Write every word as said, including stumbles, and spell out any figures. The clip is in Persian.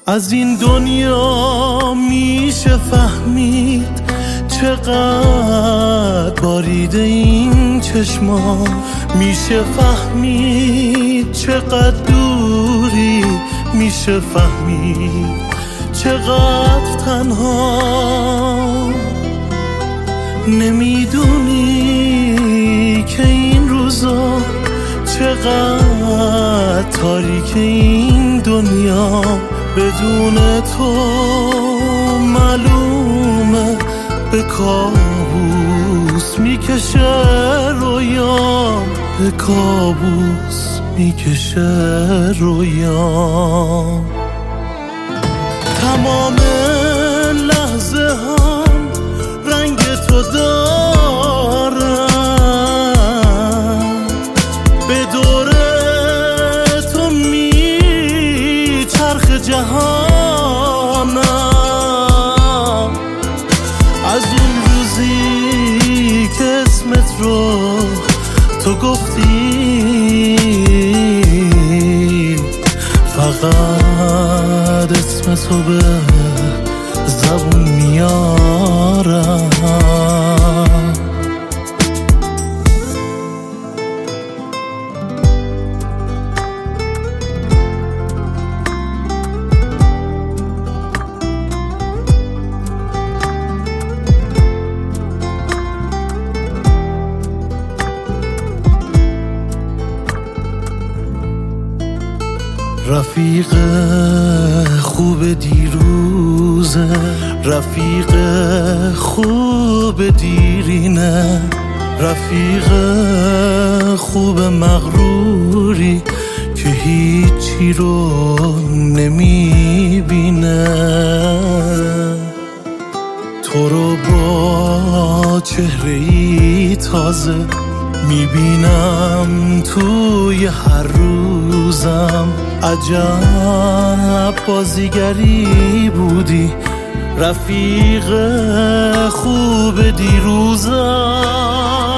از این دنیا میشه فهمید چقدر باریده این چشما، میشه فهمید چقدر دوری، میشه فهمید چقدر تنها. نمیدونی که این روزا چقدر تاریک این دنیا، بدون تو معلومه به کابوس میکشه رویا، به کابوس میکشه رویا. تمام لحظه هم رنگ تو دارم، به دور تو میچرخ جهانم. از اون روزی که اسمت رو تو گفتی، فقط اسم تو به زبون میارم. رفیق خوب دیروزه، رفیق خوب دیرینه، رفیق خوب مغروری که هیچی رو نمیبینه. تو رو با چهره‌ای تازه میبینم توی هر روزم، عجب بازیگری بودی رفیق خوب دیروزم.